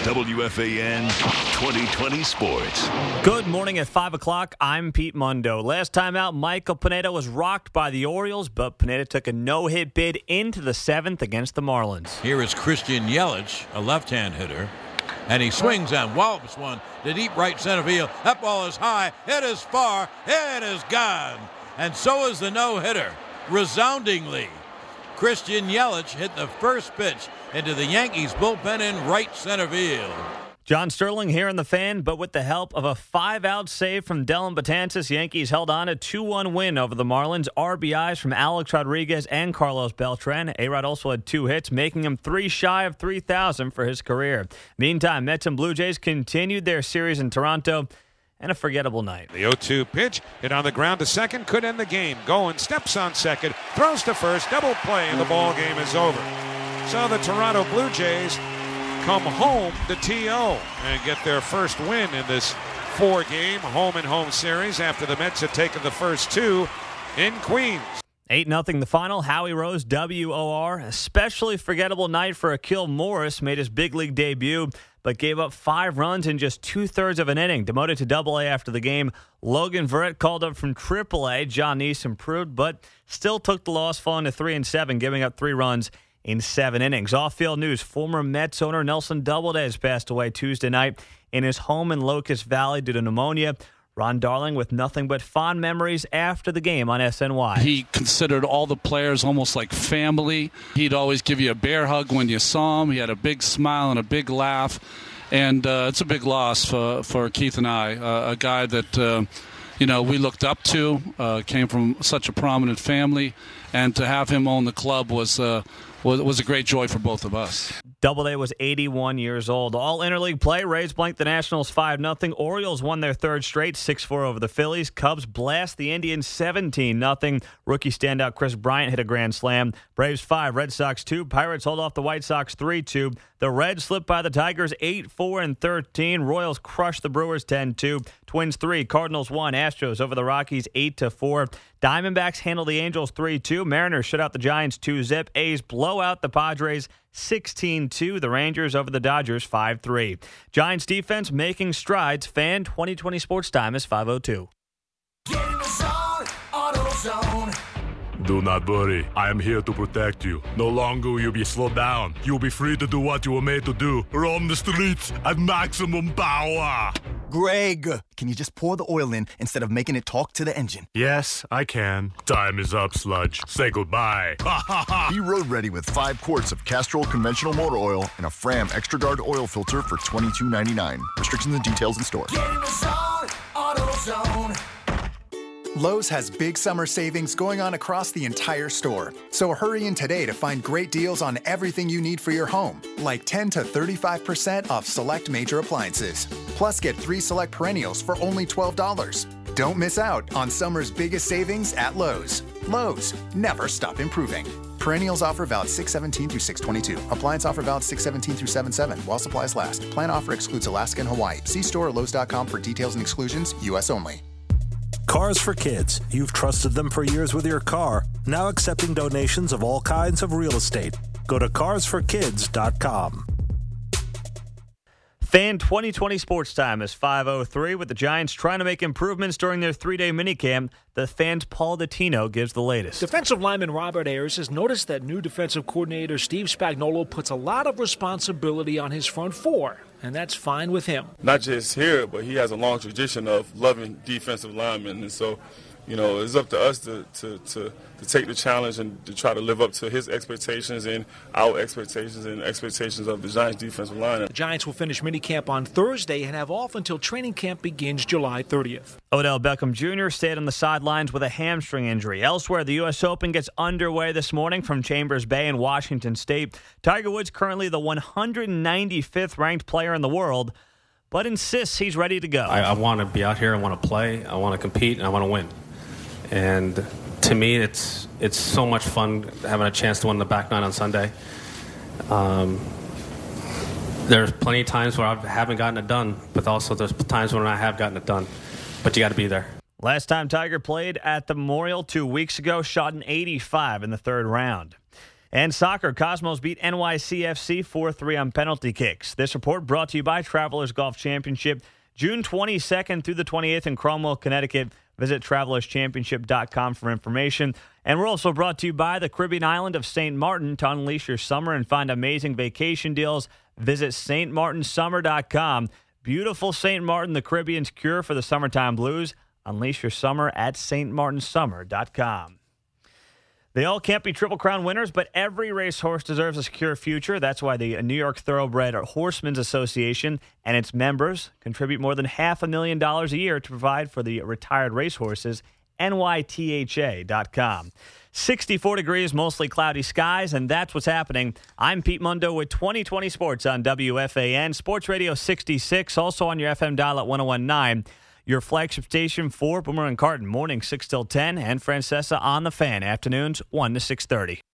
WFAN 2020 Sports. Good morning at 5 o'clock. I'm Pete Mundo. Last time out, Michael Pineda was rocked by the Orioles, but Pineda took a no-hit bid into the seventh against the Marlins. Here is Christian Yelich, a left-hand hitter, and he swings and whops one to deep right center field. That ball is high. It is far. It is gone. And so is the no-hitter, resoundingly. Christian Yelich hit the first pitch into the Yankees bullpen in right center field. John Sterling here in the Fan, but with the help of a 5-out save from Dellin Betances, Yankees held on a 2-1 win over the Marlins. RBIs from Alex Rodriguez and Carlos Beltran. A-Rod also had 2 hits, making him 3 shy of 3,000 for his career. Meantime, Mets and Blue Jays continued their series in Toronto. And a forgettable night. The 0-2 pitch, hit on the ground to second, could end the game. Goin steps on second, throws to first, double play, and the ball game is over. So the Toronto Blue Jays come home to TO and get their first win in this 4-game home-and-home series after the Mets had taken the first 2 in Queens. 8-0 the final. Howie Rose, WOR. Especially forgettable night for Akil Morris. Made his big league debut, but gave up 5 runs in just 2/3 of an inning. Demoted to AA after the game. Logan Verrett called up from AAA. John Neese improved, but still took the loss, falling to 3-7, giving up 3 runs in 7 innings. Off-field news, former Mets owner Nelson Doubleday has passed away Tuesday night in his home in Locust Valley due to pneumonia. Ron Darling with nothing but fond memories after the game on SNY. He considered all the players almost like family. He'd always give you a bear hug when you saw him. He had a big smile and a big laugh. And it's a big loss for Keith and I, a guy that we looked up to, came from such a prominent family. And to have him own the club was a great joy for both of us. Doubleday was 81 years old. All interleague play, Rays blanked the Nationals 5-0. Orioles won their 3rd straight, 6-4 over the Phillies. Cubs blast the Indians 17-0. Rookie standout Chris Bryant hit a grand slam. Braves 5, Red Sox 2. Pirates hold off the White Sox 3-2. The Reds slipped by the Tigers 8-4 and 13. Royals crushed the Brewers 10-2. Twins 3, Cardinals 1. Astros over the Rockies 8-4. Diamondbacks handle the Angels 3-2. Mariners shut out the Giants 2-0. A's blow out the Padres 16-2. The Rangers over the Dodgers 5-3. Giants defense making strides. Fan 2020 Sports Time is 5:02. Get in the zone, AutoZone. Do not worry, I am here to protect you. No longer will you be slowed down. You'll be free to do what you were made to do. Roam the streets at maximum power. Greg, can you just pour the oil in instead of making it talk to the engine? Yes, I can. Time is up, Sludge. Say goodbye. Be road ready with 5 quarts of Castrol conventional motor oil and a Fram Extra Guard oil filter for $22.99. Restrictions and details in store. Get in the zone, AutoZone. Lowe's has big summer savings going on across the entire store. So hurry in today to find great deals on everything you need for your home, like 10 to 35% off select major appliances. Plus, get 3 select perennials for only $12. Don't miss out on summer's biggest savings at Lowe's. Lowe's, never stop improving. Perennials offer valid 6/17 through 6/22. Appliance offer valid 6/17 through 7/7 while supplies last. Plan offer excludes Alaska and Hawaii. See store or Lowe's.com for details and exclusions. U.S. only. Cars for Kids. You've trusted them for years with your car. Now accepting donations of all kinds of real estate. Go to carsforkids.com. Fan 2020 Sports Time is 5:03 with the Giants trying to make improvements during their 3-day minicamp. The Fan's Paul Dottino gives the latest. Defensive lineman Robert Ayers has noticed that new defensive coordinator Steve Spagnuolo puts a lot of responsibility on his front four, and that's fine with him. Not just here, but he has a long tradition of loving defensive linemen, and so, it's up to us to take the challenge and to try to live up to his expectations and our expectations and expectations of the Giants defensive line. The Giants will finish minicamp on Thursday and have off until training camp begins July 30th. Odell Beckham Jr. stayed on the sidelines with a hamstring injury. Elsewhere, the U.S. Open gets underway this morning from Chambers Bay in Washington State. Tiger Woods currently the 195th ranked player in the world, but insists he's ready to go. I want to be out here. I want to play. I want to compete, and I want to win. And to me, it's so much fun having a chance to win the back nine on Sunday. There's plenty of times where I haven't gotten it done, but also there's times when I have gotten it done. But you got to be there. Last time Tiger played at the Memorial 2 weeks ago, shot an 85 in the 3rd round. And soccer, Cosmos beat NYCFC 4-3 on penalty kicks. This report brought to you by Travelers Golf Championship, June 22nd through the 28th in Cromwell, Connecticut. Visit travelerschampionship.com for information. And we're also brought to you by the Caribbean island of St. Martin. To unleash your summer and find amazing vacation deals, visit stmartinsummer.com. Beautiful St. Martin, the Caribbean's cure for the summertime blues. Unleash your summer at stmartinsummer.com. They all can't be Triple Crown winners, but every racehorse deserves a secure future. That's why the New York Thoroughbred Horsemen's Association and its members contribute more than $500,000 a year to provide for the retired racehorses. NYTHA.com. 64 degrees, mostly cloudy skies, and that's what's happening. I'm Pete Mundo with 2020 Sports on WFAN, Sports Radio 66, also on your FM dial at 101.9. Your flagship station for Boomer and Carton, morning 6 till 10, and Francesa on the Fan, afternoons 1 to 6:30.